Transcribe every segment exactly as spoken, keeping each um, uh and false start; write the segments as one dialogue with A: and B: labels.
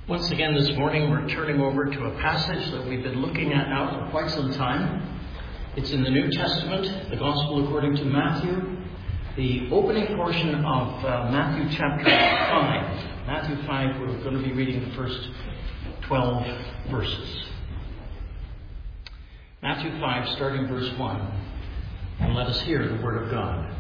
A: Once again this morning we're turning over to a passage that we've been looking at now for quite some time. It's in the New Testament, the Gospel according to Matthew, the opening portion of uh, Matthew chapter five. Matthew five, we're going to be reading the first twelve verses. Matthew five, starting verse one, and let us hear the word of God.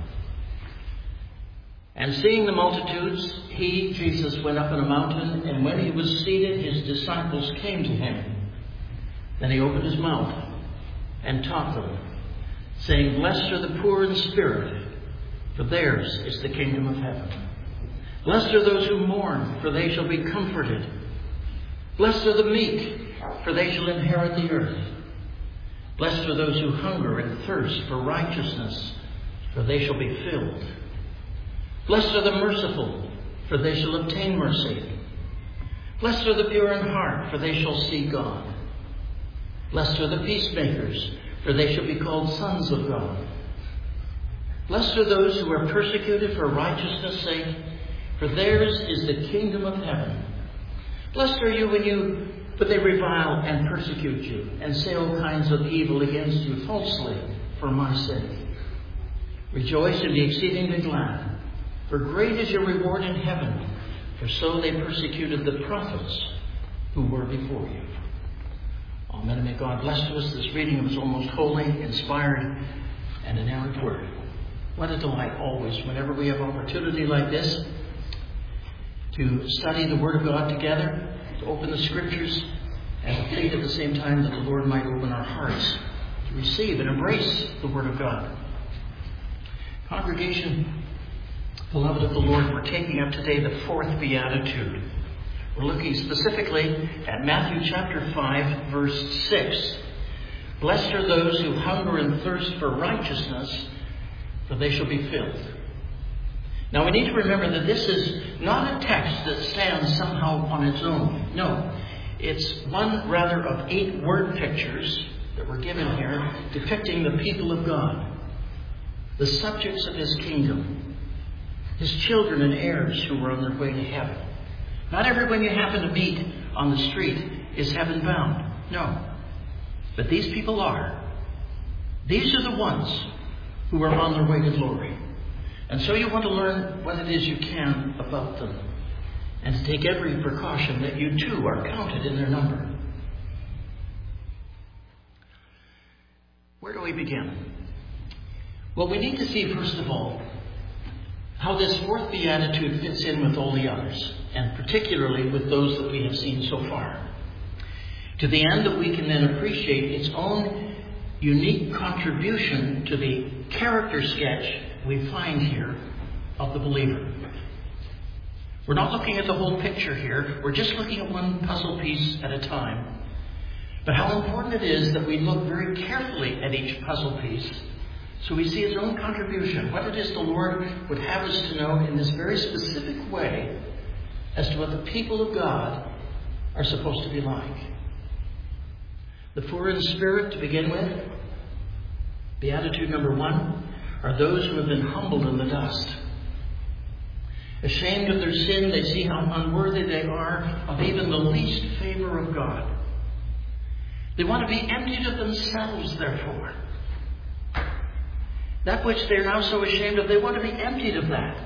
A: And seeing the multitudes, he, Jesus, went up on a mountain, and when he was seated, his disciples came to him. Then he opened his mouth and taught them, saying, Blessed are the poor in spirit, for theirs is the kingdom of heaven. Blessed are those who mourn, for they shall be comforted. Blessed are the meek, for they shall inherit the earth. Blessed are those who hunger and thirst for righteousness, for they shall be filled. Blessed are the merciful, for they shall obtain mercy. Blessed are the pure in heart, for they shall see God. Blessed are the peacemakers, for they shall be called sons of God. Blessed are those who are persecuted for righteousness' sake, for theirs is the kingdom of heaven. Blessed are you when you, but they revile and persecute you, and say all kinds of evil against you falsely for my sake. Rejoice and be exceedingly glad. For great is your reward in heaven, for so they persecuted the prophets who were before you. Amen. And may God bless to us this reading of his almost holy, inspired, and inerrant word. What a delight always, whenever we have opportunity like this, to study the word of God together, to open the scriptures, and to plead at the same time that the Lord might open our hearts to receive and embrace the word of God. Congregation, beloved of the Lord, we're taking up today the fourth beatitude. We're looking specifically at Matthew chapter five, verse six. Blessed are those who hunger and thirst for righteousness, for they shall be filled. Now we need to remember that this is not a text that stands somehow on its own. No, it's one rather of eight word pictures that were given here depicting the people of God, the subjects of his kingdom, his children and heirs who were on their way to heaven. Not everyone you happen to meet on the street is heaven bound. No. But these people are. These are the ones who are on their way to glory. And so you want to learn what it is you can about them, and to take every precaution that you too are counted in their number. Where do we begin? Well, we need to see, first of all, how this fourth beatitude fits in with all the others, and particularly with those that we have seen so far, to the end that we can then appreciate its own unique contribution to the character sketch we find here of the believer. We're not looking at the whole picture here. We're just looking at one puzzle piece at a time. But how important it is that we look very carefully at each puzzle piece so we see its own contribution, what it is the Lord would have us to know in this very specific way as to what the people of God are supposed to be like. The poor in spirit, to begin with, beatitude number one, are those who have been humbled in the dust. Ashamed of their sin, they see how unworthy they are of even the least favor of God. They want to be emptied of themselves, therefore. That which they're now so ashamed of, they want to be emptied of that.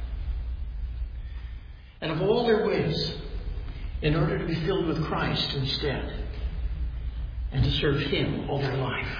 A: And of all their ways, in order to be filled with Christ instead, and to serve him all their life.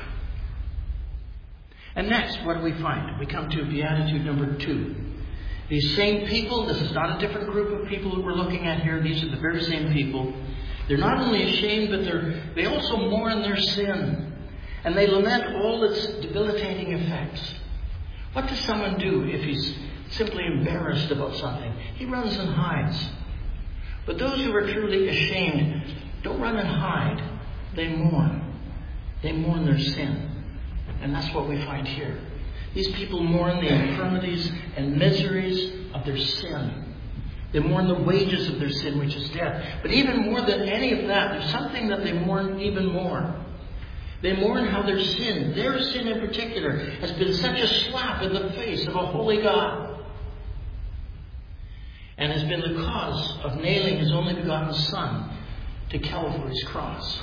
A: And next, what do we find? We come to beatitude number two. These same people, this is not a different group of people that we're looking at here. These are the very same people. They're not only ashamed, but they're, they also mourn their sin. And they lament all its debilitating effects. What does someone do if he's simply embarrassed about something? He runs and hides. But those who are truly ashamed don't run and hide. They mourn. They mourn their sin. And that's what we find here. These people mourn the infirmities and miseries of their sin. They mourn the wages of their sin, which is death. But even more than any of that, there's something that they mourn even more. They mourn how their sin, their sin in particular, has been such a slap in the face of a holy God. and has been the cause of nailing his only begotten Son to Calvary's cross.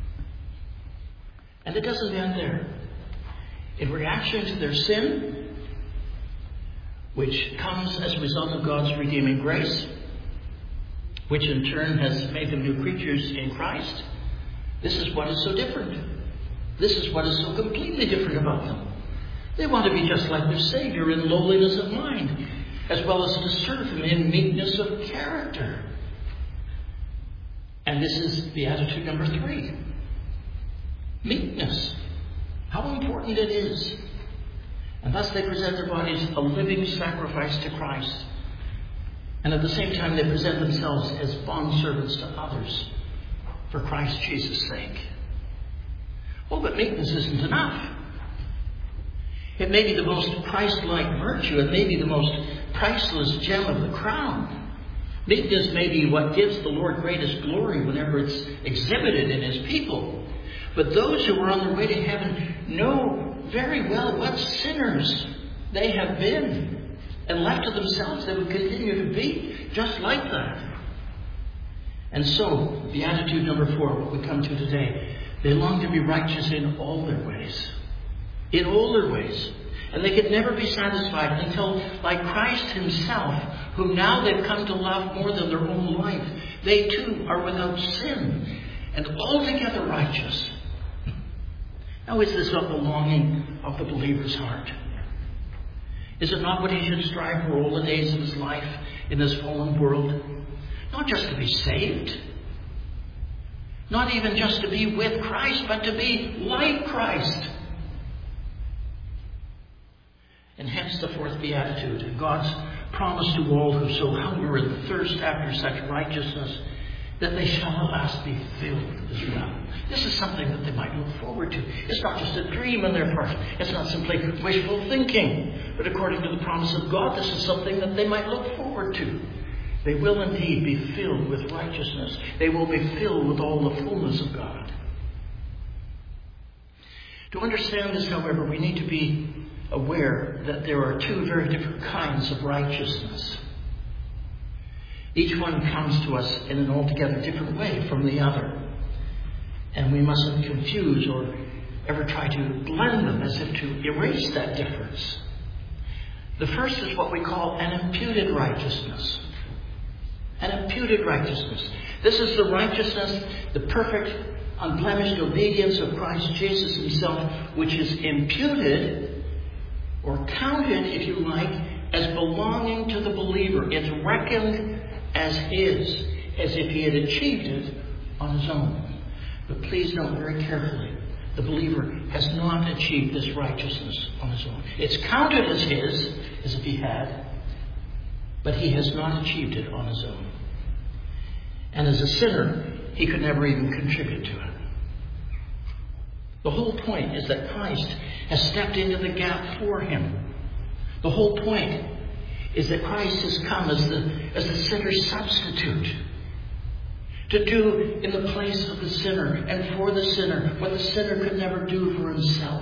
A: And it doesn't end there. In reaction to their sin, which comes as a result of God's redeeming grace, which in turn has made them new creatures in Christ, this is what is so different. This is what is so completely different about them. They want to be just like their Savior in lowliness of mind, as well as to serve Him in meekness of character. And this is beatitude number three. Meekness. How important it is. And thus they present their bodies a living sacrifice to Christ. And at the same time they present themselves as bondservants to others for Christ Jesus' sake. Oh, but meekness isn't enough. It may be the most Christ-like virtue. It may be the most priceless gem of the crown. Meekness may be what gives the Lord greatest glory whenever it's exhibited in His people. But those who are on their way to heaven know very well what sinners they have been. And left to themselves, they would continue to be just like that. And so, beatitude number four, what we come to today, they long to be righteous in all their ways. In all their ways. And they could never be satisfied until, like Christ Himself, whom now they've come to love more than their own life, they too are without sin and altogether righteous. Now, is this not the longing of the believer's heart? Is it not what he should strive for all the days of his life in this fallen world? Not just to be saved. Not even just to be with Christ, but to be like Christ. And hence the fourth beatitude, God's promise to all who so hunger and thirst after such righteousness, that they shall at last be filled as well. This is something that they might look forward to. It's not just a dream on their part. It's not simply wishful thinking. But according to the promise of God, this is something that they might look forward to. They will indeed be filled with righteousness. They will be filled with all the fullness of God. To understand this, however, we need to be aware that there are two very different kinds of righteousness. Each one comes to us in an altogether different way from the other. And we mustn't confuse or ever try to blend them as if to erase that difference. The first is what we call an imputed righteousness. An imputed righteousness. This is the righteousness, the perfect, unblemished obedience of Christ Jesus Himself, which is imputed or counted, if you like, as belonging to the believer. It's reckoned as his, as if he had achieved it on his own. But please note very carefully, the believer has not achieved this righteousness on his own. It's counted as his, as if he had, but he has not achieved it on his own. And as a sinner, he could never even contribute to it. The whole point is that Christ has stepped into the gap for him. The whole point is that Christ has come as the, as the sinner's substitute, to do in the place of the sinner and for the sinner what the sinner could never do for himself.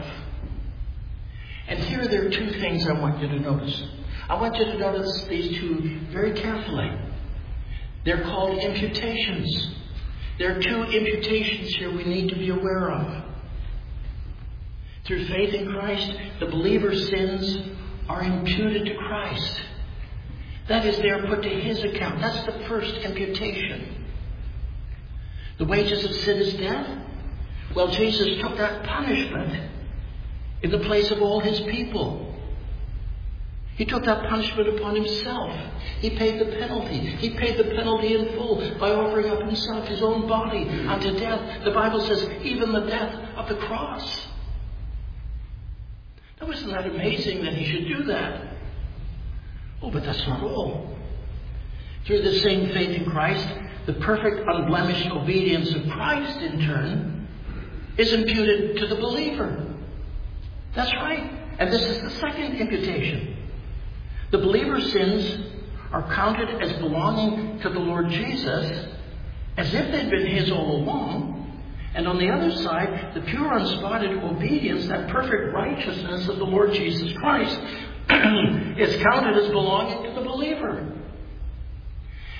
A: And here there are two things I want you to notice. I want you to notice these two very carefully. They're called imputations. There are two imputations here we need to be aware of. Through faith in Christ, the believer's sins are imputed to Christ. That is, they are put to His account. That's the first imputation. The wages of sin is death. Well, Jesus took that punishment in the place of all His people. He took that punishment upon Himself. He paid the penalty. He paid the penalty in full by offering up Himself, His own body, unto death. The Bible says, even the death of the cross. Now, isn't that amazing that He should do that? Oh, but that's not all. Through the same faith in Christ, the perfect, unblemished obedience of Christ, in turn, is imputed to the believer. That's right. And this is the second imputation. The believer's sins are counted as belonging to the Lord Jesus, as if they'd been His all along. And on the other side, the pure, unspotted obedience, that perfect righteousness of the Lord Jesus Christ, is counted as belonging to the believer.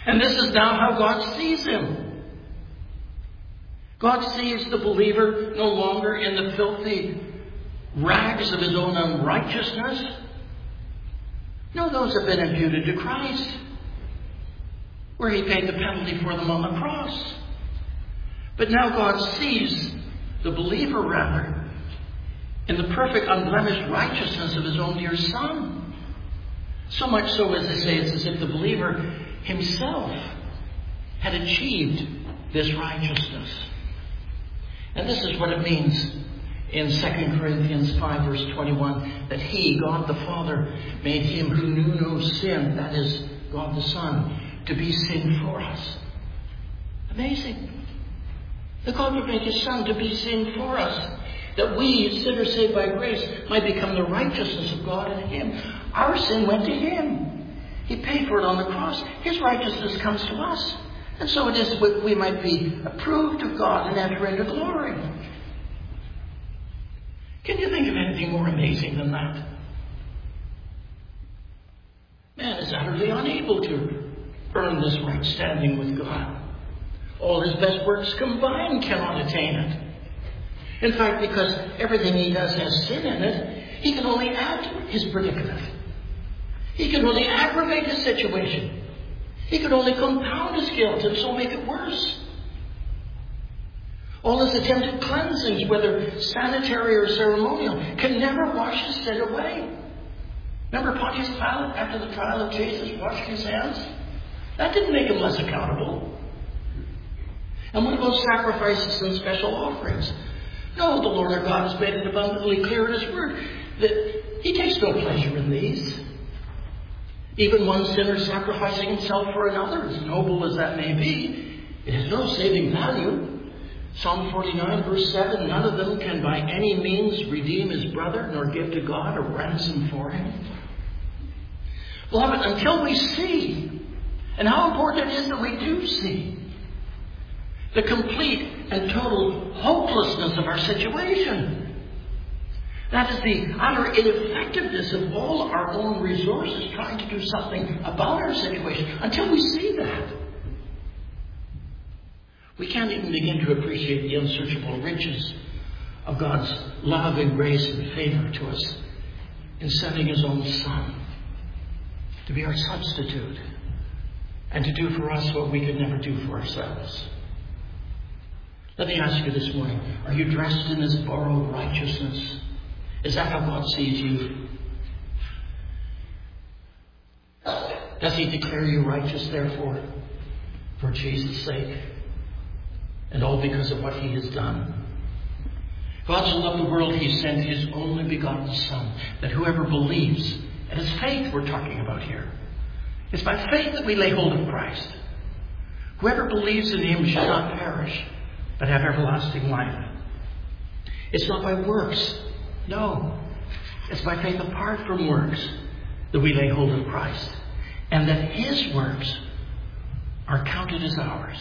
A: And this is now how God sees him. God sees the believer no longer in the filthy rags of his own unrighteousness. No, those have been imputed to Christ, where he paid the penalty for them on the cross. But now God sees the believer, rather, in the perfect, unblemished righteousness of his own dear Son. So much so, as they say, it's as if the believer himself had achieved this righteousness. And this is what it means in Second Corinthians five, verse twenty-one, that he, God the Father, made him who knew no sin, that is, God the Son, to be sin for us. Amazing. That God would make his Son to be sin for us, that we, sinners saved by grace, might become the righteousness of God in him. Our sin went to him. He paid for it on the cross. His righteousness comes to us. And so it is that we might be approved of God and enter into glory. Can you think of anything more amazing than that? Man is utterly unable to earn this right standing with God. All his best works combined cannot attain it. In fact, because everything he does has sin in it, he can only add to his predicament. He can only aggravate his situation. He can only compound his guilt and so make it worse. All his attempted cleansings, whether sanitary or ceremonial, can never wash his sin away. Remember Pontius Pilate, after the trial of Jesus, washed his hands? That didn't make him less accountable. And what about sacrifices and special offerings? No, the Lord our God has made it abundantly clear in his word that he takes no pleasure in these. Even one sinner sacrificing himself for another, as noble as that may be, it has no saving value. Psalm forty-nine, verse seven, none of them can by any means redeem his brother, nor give to God a ransom for him. Beloved, until we see, and how important it is that we do see, the complete and total hopelessness of our situation. That is the utter ineffectiveness of all our own resources trying to do something about our situation. Until we see that, we can't even begin to appreciate the unsearchable riches of God's love and grace and favor to us in sending his own Son to be our substitute and to do for us what we could never do for ourselves. Let me ask you this morning, are you dressed in this borrowed righteousness? Is that how God sees you? Does he declare you righteous, therefore, for Jesus' sake? And all because of what he has done. God so loved the world, he sent his only begotten Son, that whoever believes, and it's faith we're talking about here. It's by faith that we lay hold of Christ. Whoever believes in him shall not perish, but have everlasting life. It's not by works. No. It's by faith apart from works that we lay hold of Christ. And that his works are counted as ours.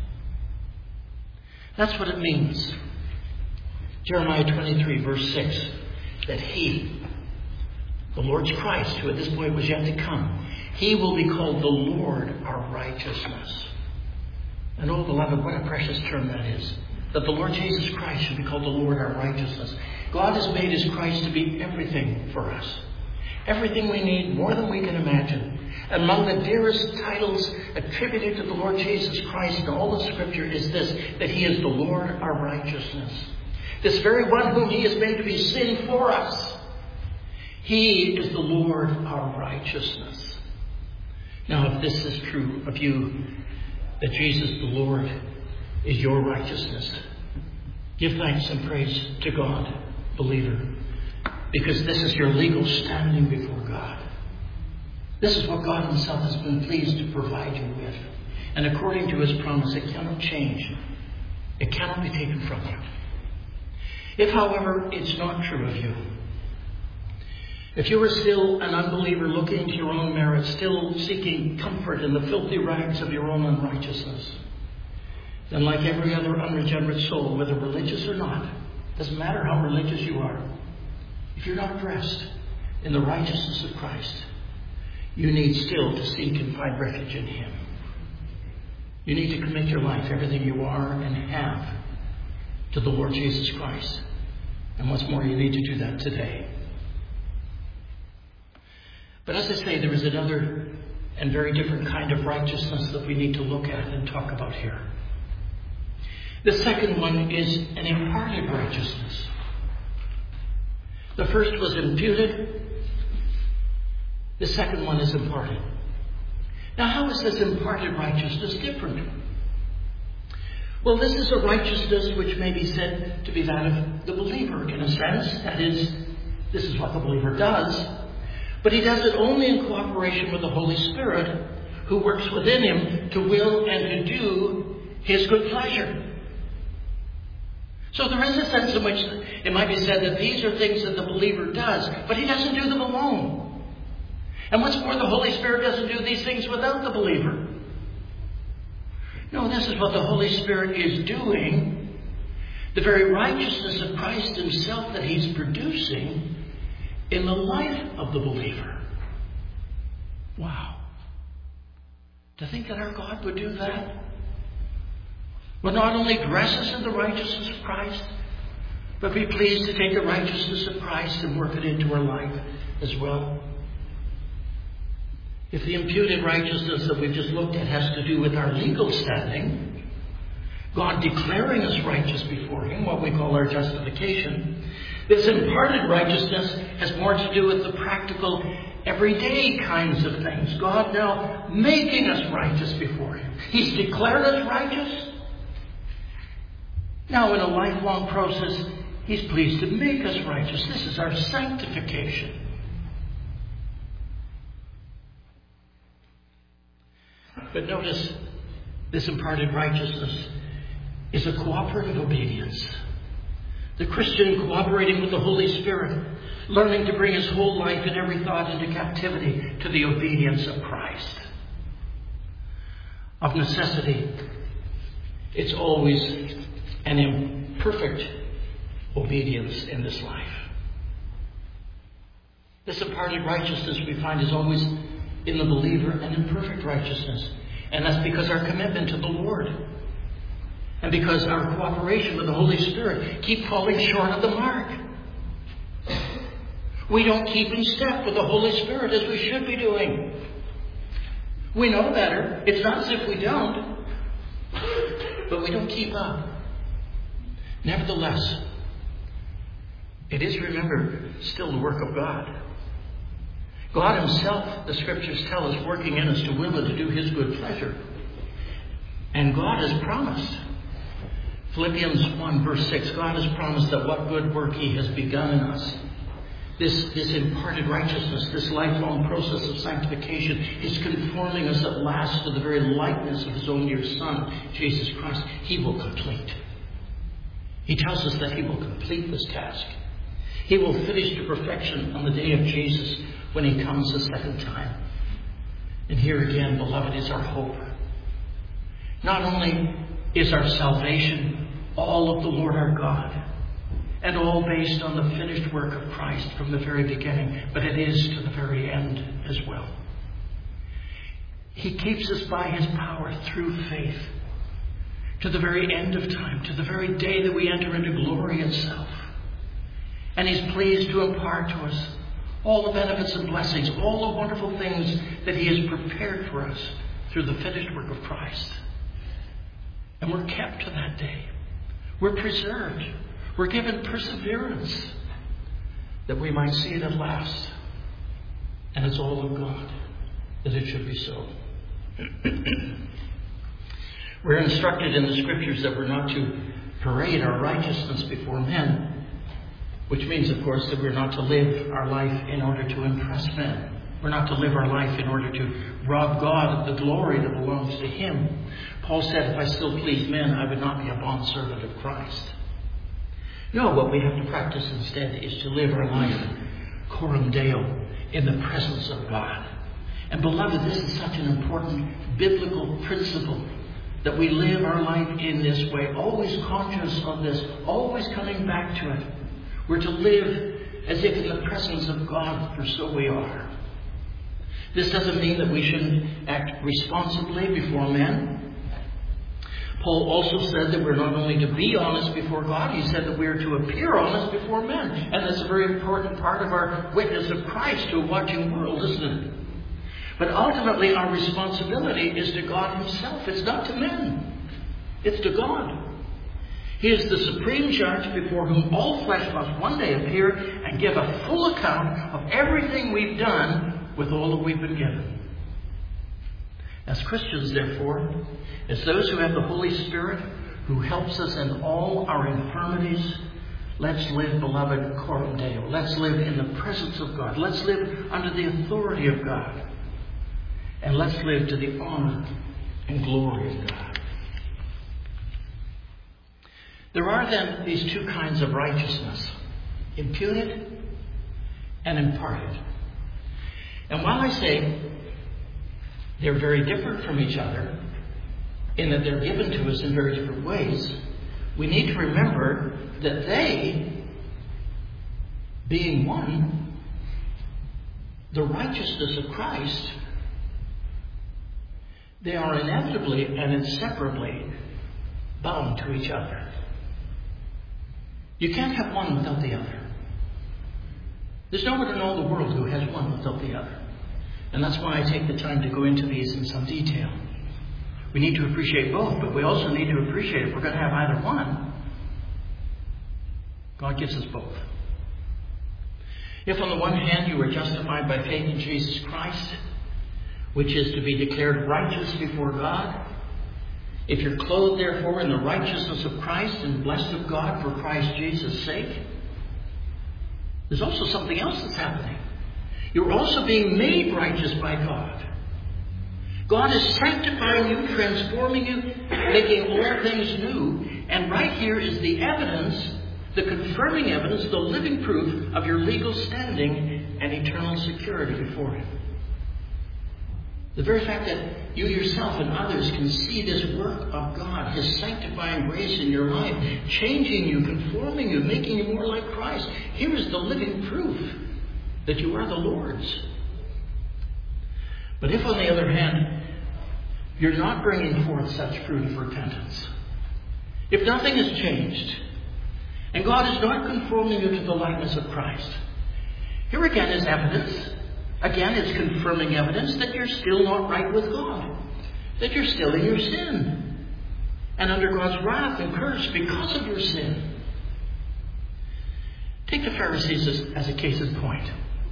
A: That's what it means. Jeremiah twenty-three, verse six. That he, the Lord's Christ, who at this point was yet to come, he will be called the Lord our righteousness. And oh, beloved, what a precious term that is. That the Lord Jesus Christ should be called the Lord our righteousness. God has made his Christ to be everything for us. Everything we need, more than we can imagine. Among the dearest titles attributed to the Lord Jesus Christ in all the Scripture is this, that he is the Lord our righteousness. This very one whom he has made to be sin for us. He is the Lord our righteousness. Now, if this is true of you, that Jesus the Lord is your righteousness, give thanks and praise to God, believer, because this is your legal standing before God. This is what God himself has been pleased to provide you with. And according to his promise, it cannot change. It cannot be taken from you. If, however, it's not true of you, if you are still an unbeliever looking to your own merit, still seeking comfort in the filthy rags of your own unrighteousness, then like every other unregenerate soul, whether religious or not, doesn't matter how religious you are, if you're not dressed in the righteousness of Christ, you need still to seek and find refuge in him. You need to commit your life, everything you are and have, to the Lord Jesus Christ. And what's more, you need to do that today. But as I say, there is another and very different kind of righteousness that we need to look at and talk about here. The second one is an imparted righteousness. The first was imputed. The second one is imparted. Now, how is this imparted righteousness different? Well, this is a righteousness which may be said to be that of the believer, in a sense. That is, this is what the believer does. But he does it only in cooperation with the Holy Spirit, who works within him to will and to do his good pleasure. So there is a sense in which it might be said that these are things that the believer does, but he doesn't do them alone. And what's more, the Holy Spirit doesn't do these things without the believer. No, this is what the Holy Spirit is doing. The very righteousness of Christ himself that he's producing in the life of the believer. Wow. To think that our God would do that? Would not only dress us in the righteousness of Christ, but be pleased to take the righteousness of Christ and work it into our life as well. If the imputed righteousness that we've just looked at has to do with our legal standing, God declaring us righteous before him, what we call our justification, this imparted righteousness has more to do with the practical, everyday kinds of things. God now making us righteous before him. He's declared us righteous. Now, in a lifelong process, he's pleased to make us righteous. This is our sanctification. But notice, this imparted righteousness is a cooperative obedience. The Christian cooperating with the Holy Spirit, learning to bring his whole life and every thought into captivity to the obedience of Christ. Of necessity, it's always an imperfect obedience in this life. This imparted righteousness we find is always in the believer an imperfect righteousness. And that's because our commitment to the Lord and because our cooperation with the Holy Spirit keep falling short of the mark. We don't keep in step with the Holy Spirit as we should be doing. We know better. It's not as if we don't. But we don't keep up. Nevertheless, it is, remember, still the work of God. God himself, the Scriptures tell us, working in us to will and to do his good pleasure. And God has promised. Philippians one verse six, God has promised that what good work he has begun in us, this, this imparted righteousness, this lifelong process of sanctification, is conforming us at last to the very likeness of his own dear Son, Jesus Christ. He will complete. He tells us that he will complete this task. He will finish to perfection on the day of Jesus when he comes the second time. And here again, beloved, is our hope. Not only is our salvation all of the Lord our God, and all based on the finished work of Christ from the very beginning, but it is to the very end as well. He keeps us by his power through faith to the very end of time, to the very day that we enter into glory itself. And he's pleased to impart to us all the benefits and blessings, all the wonderful things that he has prepared for us through the finished work of Christ. And we're kept to that day. We're preserved. We're given perseverance that we might see it at last. And it's all of God that it should be so. We're instructed in the Scriptures that we're not to parade our righteousness before men, which means, of course, that we're not to live our life in order to impress men. We're not to live our life in order to rob God of the glory that belongs to him. Paul said, if I still please men, I would not be a bondservant of Christ. No, what we have to practice instead is to live our life coram Deo, in the presence of God. And beloved, this is such an important biblical principle, that we live our life in this way, always conscious of this, always coming back to it. We're to live as if in the presence of God, for so we are. This doesn't mean that we shouldn't act responsibly before men. Paul also said that we're not only to be honest before God, he said that we're to appear honest before men. And that's a very important part of our witness of Christ to a watching world, isn't it? But ultimately our responsibility is to God himself. It's not to men. It's to God. He is the supreme judge before whom all flesh must one day appear and give a full account of everything we've done with all that we've been given. As Christians, therefore, as those who have the Holy Spirit who helps us in all our infirmities, let's live, beloved, coram Deo. Let's live in the presence of God. Let's live under the authority of God. And let's live to the honor and glory of God. There are then these two kinds of righteousness, imputed and imparted. And while I say they're very different from each other, in that they're given to us in very different ways, we need to remember that they, being one, the righteousness of Christ, they are inevitably and inseparably bound to each other. You can't have one without the other. There's no one in all the world who has one without the other. And that's why I take the time to go into these in some detail. We need to appreciate both, but we also need to appreciate if we're going to have either one, God gives us both. If on the one hand you are justified by faith in Jesus Christ, which is to be declared righteous before God, if you're clothed therefore in the righteousness of Christ and blessed of God for Christ Jesus' sake, there's also something else that's happening. You're also being made righteous by God. God is sanctifying you, transforming you, making all things new. And right here is the evidence, the confirming evidence, the living proof of your legal standing and eternal security before Him. The very fact that you yourself and others can see this work of God, His sanctifying grace in your life, changing you, conforming you, making you more like Christ. Here is the living proof that you are the Lord's. But if, on the other hand, you're not bringing forth such fruit of repentance, if nothing has changed, and God is not conforming you to the likeness of Christ, here again is evidence. Again, it's confirming evidence that you're still not right with God, that you're still in your sin, and under God's wrath and curse because of your sin. Take the Pharisees as, as a case in point.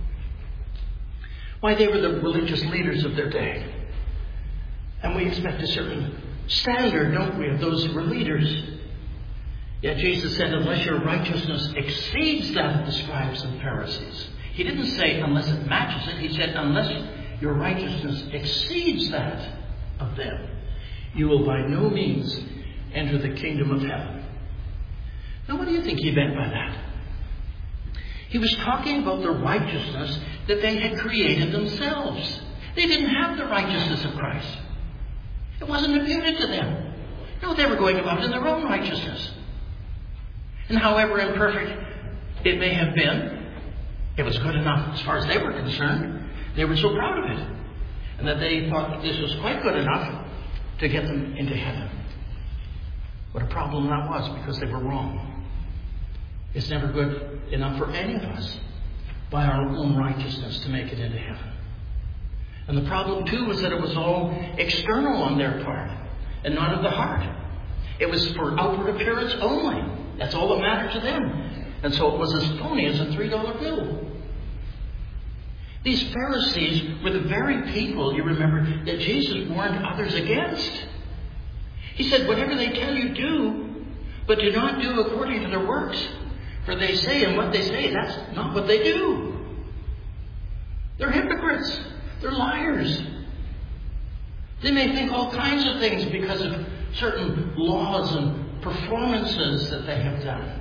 A: Why, they were the religious leaders of their day. And we expect a certain standard, don't we, of those who were leaders. Yet Jesus said, unless your righteousness exceeds that of the scribes and Pharisees. He didn't say unless it matches it. He said unless your righteousness exceeds that of them, you will by no means enter the kingdom of heaven. Now, what do you think he meant by that? He was talking about the righteousness that they had created themselves. They didn't have the righteousness of Christ. It wasn't imputed to them. No, they were going about in their own righteousness. And however imperfect it may have been, it was good enough as far as they were concerned. They were so proud of it. And that they thought that this was quite good enough to get them into heaven. What a problem that was, because they were wrong. It's never good enough for any of us by our own righteousness to make it into heaven. And the problem too was that it was all external on their part and not of the heart. It was for outward appearance only. That's all that mattered to them. And so it was as phony as a three dollar bill. These Pharisees were the very people, you remember, that Jesus warned others against. He said, whatever they tell you, do, but do not do according to their works. For they say, and what they say, that's not what they do. They're hypocrites. They're liars. They may think all kinds of things because of certain laws and performances that they have done.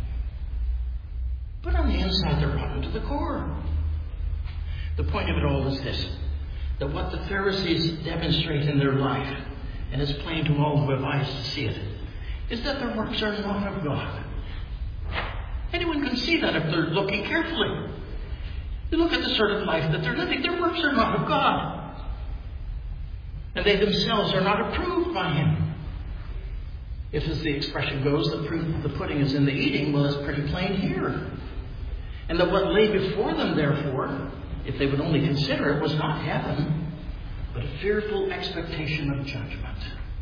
A: But on the inside, they're rotten to the core. The point of it all is this, that what the Pharisees demonstrate in their life, and it's plain to all who have eyes to see it, is that their works are not of God. Anyone can see that if they're looking carefully. You look at the sort of life that they're living, their works are not of God. And they themselves are not approved by Him. If, as the expression goes, the proof of the pudding is in the eating, well, it's pretty plain here. And that what lay before them, therefore, if they would only consider it, was not heaven, but a fearful expectation of judgment.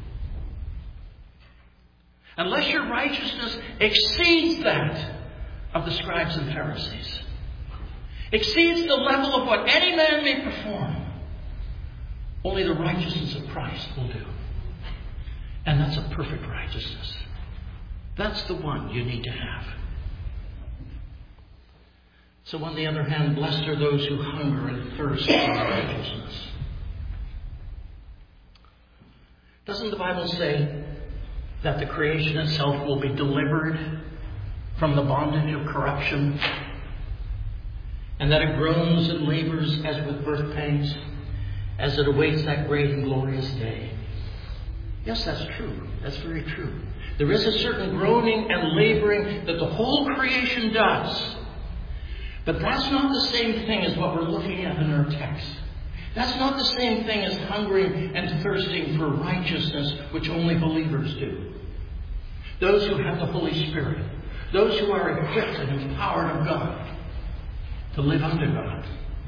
A: Unless your righteousness exceeds that of the scribes and Pharisees, exceeds the level of what any man may perform, only the righteousness of Christ will do. And that's a perfect righteousness. That's the one you need to have. So on the other hand, blessed are those who hunger and thirst for righteousness. Doesn't the Bible say that the creation itself will be delivered from the bondage of corruption, and that it groans and labors as with birth pains, as it awaits that great and glorious day? Yes, that's true. That's very true. There is a certain groaning and laboring that the whole creation does. But that's not the same thing as what we're looking at in our text. That's not the same thing as hungering and thirsting for righteousness, which only believers do. Those who have the Holy Spirit. Those who are equipped and empowered of God to live under God.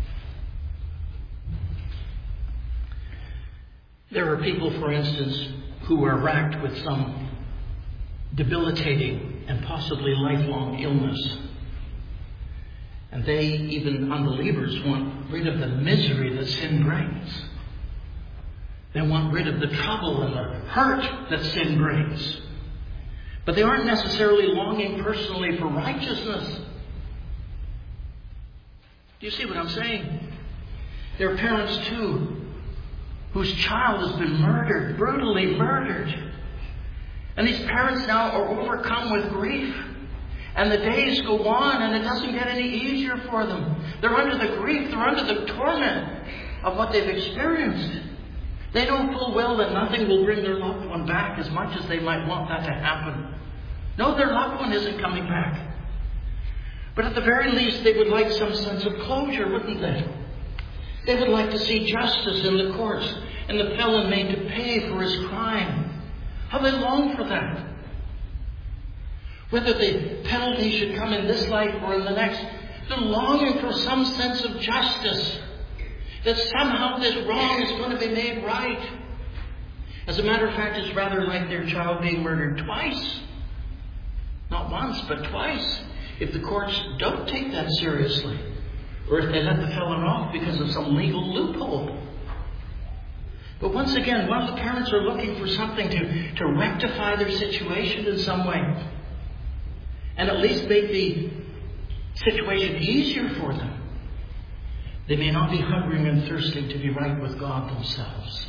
A: There are people, for instance, who are racked with some debilitating and possibly lifelong illness. And they, even unbelievers, want rid of the misery that sin brings. They want rid of the trouble and the hurt that sin brings. But they aren't necessarily longing personally for righteousness. Do you see what I'm saying? There are parents, too, whose child has been murdered, brutally murdered. And these parents now are overcome with grief. And the days go on, and it doesn't get any easier for them. They're under the grief, they're under the torment of what they've experienced. They know full well that nothing will bring their loved one back, as much as they might want that to happen. No, their loved one isn't coming back. But at the very least, they would like some sense of closure, wouldn't they? They would like to see justice in the courts, and the felon made to pay for his crime. How they long for that. Whether the penalty should come in this life or in the next, they're longing for some sense of justice. That somehow this wrong is going to be made right. As a matter of fact, it's rather like their child being murdered twice. Not once, but twice. If the courts don't take that seriously. Or if they let the felon off because of some legal loophole. But once again, while the parents are looking for something to, to rectify their situation in some way, and at least make the situation easier for them, they may not be hungering and thirsting to be right with God themselves.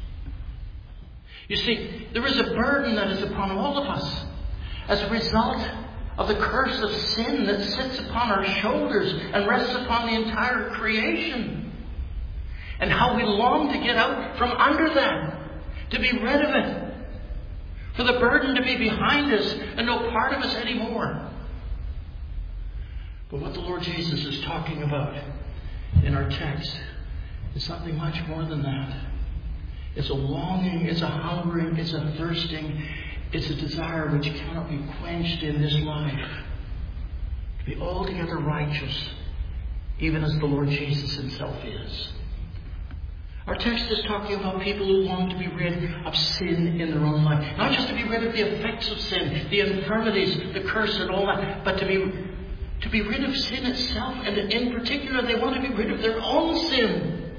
A: You see, there is a burden that is upon all of us as a result of the curse of sin that sits upon our shoulders and rests upon the entire creation. And how we long to get out from under that, to be rid of it. For the burden to be behind us and no part of us anymore. But what the Lord Jesus is talking about in our text is something much more than that. It's a longing, it's a hungering, it's a thirsting, it's a desire which cannot be quenched in this life. To be altogether righteous, even as the Lord Jesus himself is. Our text is talking about people who long to be rid of sin in their own life. Not just to be rid of the effects of sin, the infirmities, the curse and all that, but to be, to be rid of sin itself. And in particular, they want to be rid of their own sin.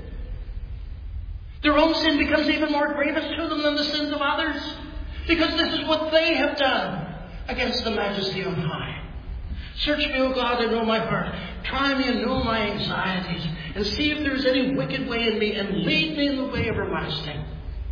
A: Their own sin becomes even more grievous to them than the sins of others. Because this is what they have done against the majesty on high. Search me, O God, and know my heart. Try me and know my anxieties. And see if there is any wicked way in me, and lead me in the way everlasting.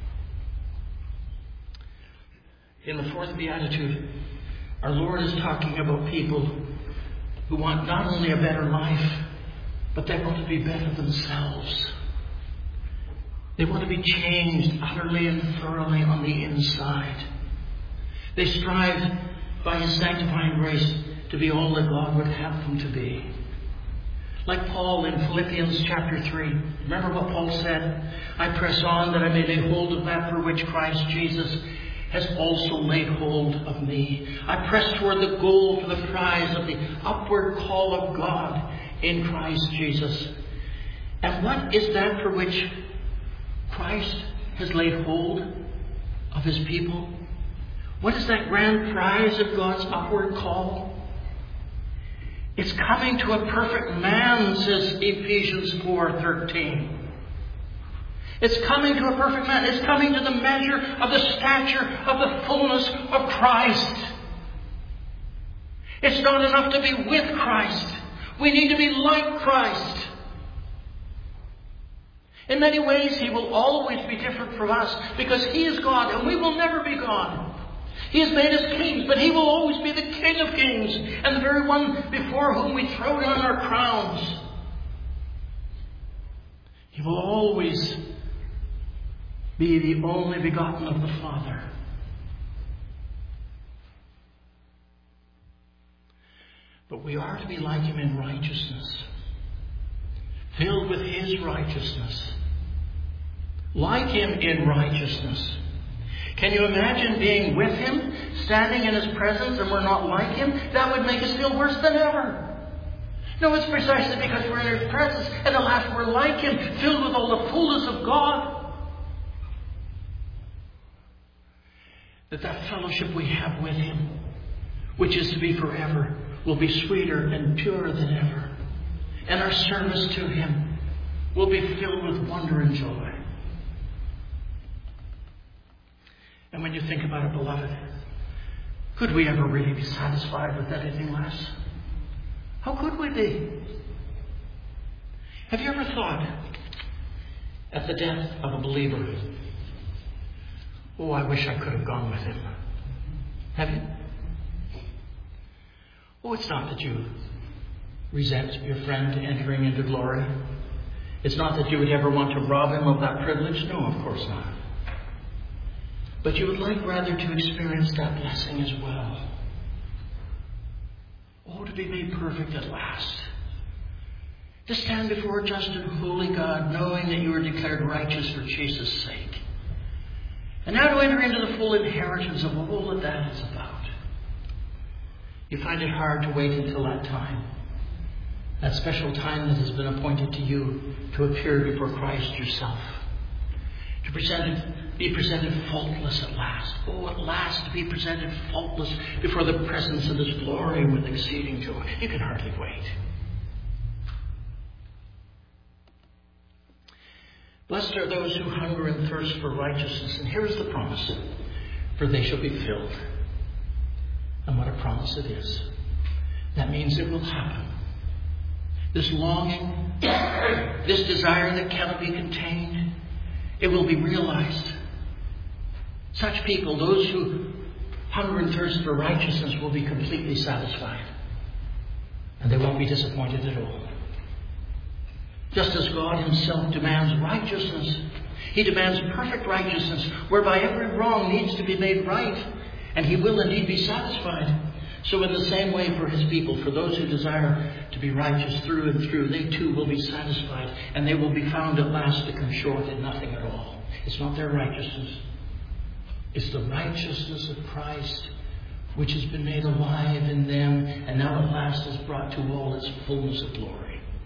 A: In the fourth beatitude, our Lord is talking about people who want not only a better life, but they want to be better themselves. They want to be changed utterly and thoroughly on the inside. They strive by His sanctifying grace to be all that God would have them to be. Like Paul in Philippians chapter three. Remember what Paul said? I press on that I may lay hold of that for which Christ Jesus has also laid hold of me. I press toward the goal for the prize of the upward call of God in Christ Jesus. And what is that for which Christ has laid hold of his people? What is that grand prize of God's upward call? It's coming to a perfect man, says Ephesians four thirteen. It's coming to a perfect man. It's coming to the measure of the stature of the fullness of Christ. It's not enough to be with Christ. We need to be like Christ. In many ways, he will always be different from us because he is God and we will never be God. He has made us kings, but he will always be the King of kings and the very one before whom we throw down our crowns. He will always be the only begotten of the Father. But we are to be like him in righteousness, filled with his righteousness, like him in righteousness. Can you imagine being with him, standing in his presence, and we're not like him? That would make us feel worse than ever. No, it's precisely because we're in his presence, and at last we're like him, filled with all the fullness of God, that that fellowship we have with him, which is to be forever, will be sweeter and purer than ever. And our service to him will be filled with wonder and joy. And when you think about it, beloved, could we ever really be satisfied with anything less? How could we be? Have you ever thought, at the death of a believer, oh, I wish I could have gone with him? Have you? Oh, it's not that you resent your friend entering into glory. It's not that you would ever want to rob him of that privilege. No, of course not. But you would like rather to experience that blessing as well. Oh, to be made perfect at last. To stand before just and holy God, knowing that you are declared righteous for Jesus' sake. And now to enter into the full inheritance of all that that is about. You find it hard to wait until that time. That special time that has been appointed to you to appear before Christ yourself. To present, be presented faultless at last. Oh, at last to be presented faultless before the presence of his glory with exceeding joy. You can hardly wait. Blessed are those who hunger and thirst for righteousness. And here is the promise. For they shall be filled. And what a promise it is. That means it will happen. This longing, this desire that cannot be contained, it will be realized. Such people, those who hunger and thirst for righteousness, will be completely satisfied. And they won't be disappointed at all. Just as God himself demands righteousness, he demands perfect righteousness, whereby every wrong needs to be made right, and he will indeed be satisfied. So in the same way for his people, for those who desire to be righteous through and through, they too will be satisfied, and they will be found at last to come short in nothing at all. It's not their righteousness. It's the righteousness of Christ, which has been made alive in them, and now at last is brought to all its fullness of glory.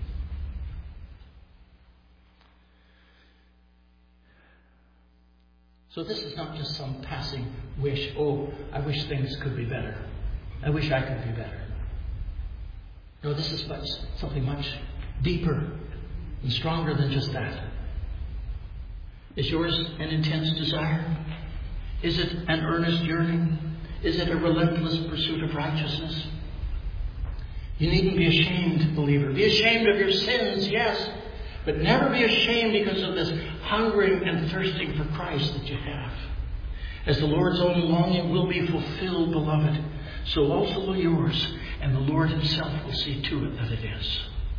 A: So this is not just some passing wish. Oh, I wish things could be better. I wish I could be better. No, this is something much deeper and stronger than just that. Is yours an intense desire? Is it an earnest yearning? Is it a relentless pursuit of righteousness? You needn't be ashamed, believer. Be ashamed of your sins, yes. But never be ashamed because of this hungering and thirsting for Christ that you have. As the Lord's own longing will be fulfilled, beloved, so also will yours, and the Lord himself will see to it that it is.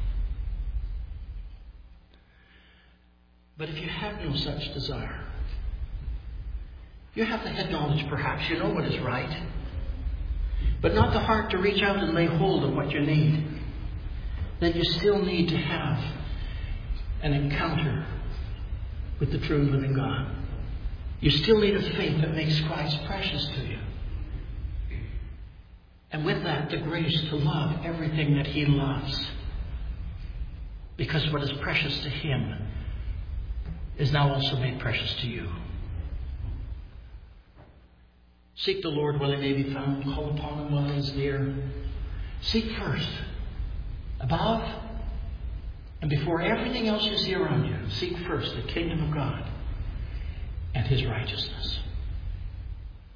A: But if you have no such desire, you have the head knowledge perhaps, you know what is right, but not the heart to reach out and lay hold of what you need, then you still need to have an encounter with the true and living God. You still need a faith that makes Christ precious to you. And with that, the grace to love everything that He loves. Because what is precious to Him is now also made precious to you. Seek the Lord while He may be found. Call upon Him while He is near. Seek first, above and before everything else you see around you, seek first the kingdom of God and His righteousness.